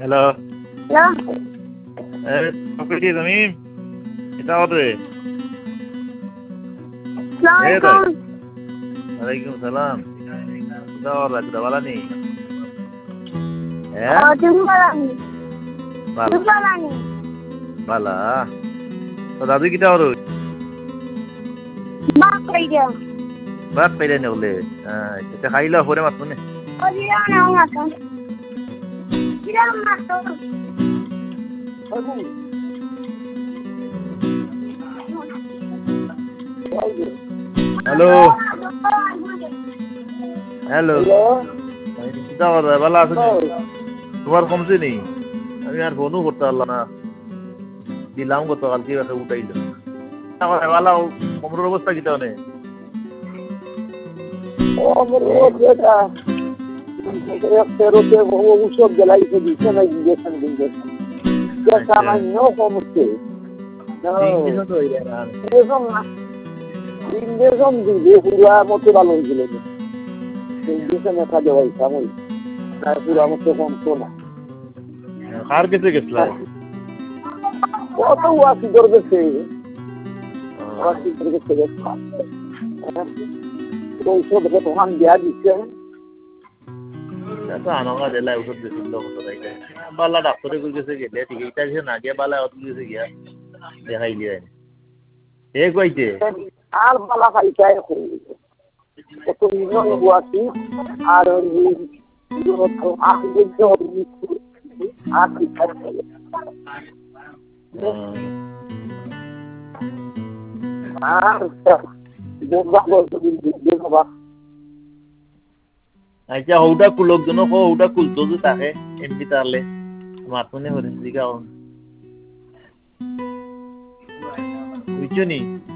hello hello কি তুমি এটা হবে আসসালামু ওয়ালাইকুম সালাম এটা ওরা দাওয়ালা নি আলাইকুম বালা তুমি বালা তো দাদু কিটা ওর মা কইরা বাদ পেলে নে বলে এটা খাইলা পরে মাত নে ওদিরা না মাতো দিরা মাতো হ্যালো হ্যালো কিটা ওর বালা আছে তোমার কমছে নি আমি আর ফোনও করতে পারলাম না দিলাম গতকালকে একটা উঠাইলো বালা কোমরের অবস্থা কিটা নে ঔষধ গেলাইছে দিচ্ছে না ইঞ্জেকশন সামান্য কমছে ইঞ্জেকশন দিলে পুরা মতো ভালো হয়েছিল ইঞ্জেকশন একা দেওয়াই সাময়িক তার পুরা মতো কমতো না কার কাছে গেছিলা কত ওয়াসিদর গেছে ওয়াসিদর গেছে ঔষধ তখন দেওয়া দিচ্ছে আনঙ্গা দিলাই ওষুধ দিছিল বালা ডাক্তারে গেছে গেলে ঠিক এটা না গিয়া বালা অত গেছে গিয়া দেখাই দিয়ে এ কইতে আর বালা খাইতাই কত ওয়াসি আর আচ্ছা হৌটা কুলক জন হৌটা কুলতো যে তাকে এমপি তাহলে মাতুনে হরিণ দিঘা বুঝছো নি